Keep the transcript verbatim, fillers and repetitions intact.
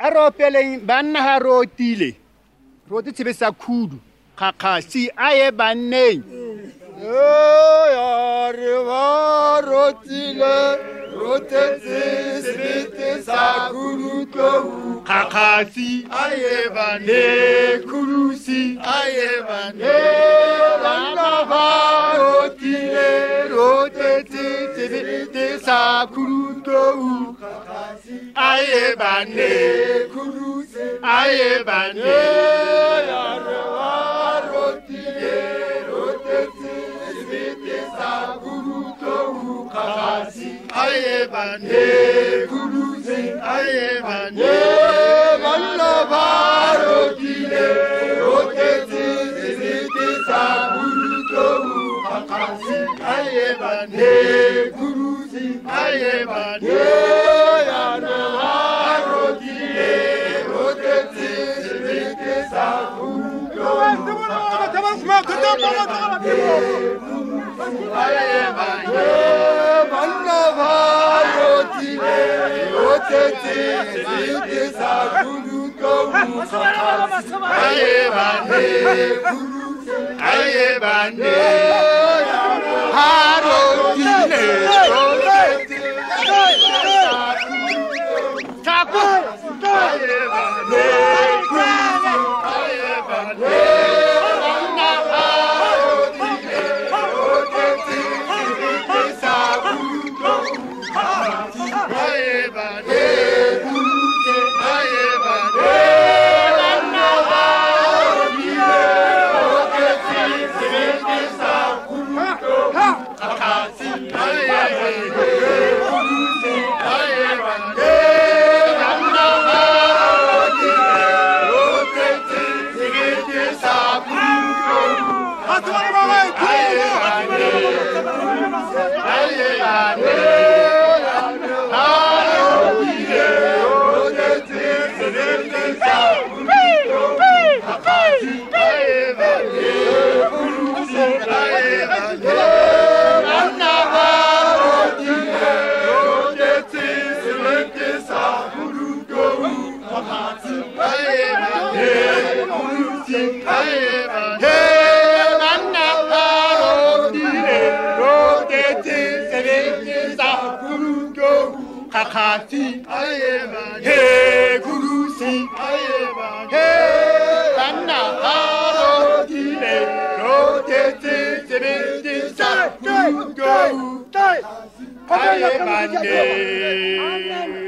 a ro peleng banna ha ro tile ro te tsebesa khudu khakgasi a ye banneng ya re ba ro tile ro te tsebesa khudu khakgasi a ye bane khurusi a ye bane banna ba ro tile ro te tsebesa khudu aye bane khurusi a ye bane ya re ba ro tile ro te tsebesa khudu khakgasi a ye bane khurusi a ye bane banna ba ro tile ro te tsebesa khudu khakgasi a ye bane khurusi a ye bane ya re ba ro tile ro te tsebesa khudu aye bane banna ba ro tile ro te tsebesa khudu aye bane aye bane ha ro tile ro taku aye bane aye bane banna ha ro tile ro te tsebesa khudu aye bane aye bane banna ha ro tile ro te tsebesa khudu khakgasi aye bane aye bane banna ha ro tile ro te tsebesa khudu aye bane aye bane ha ro tile ro te tsebesa khudu khakgasi aye bane aye bane banna ha ro tile ro te tsebesa khudu khakgasi aye bane aye bane banna ha ro tile ro te tsebesa khudu khakgasi aye bane khurusi aye bane banna ha ro tile ro te tsebesa khudu aye bane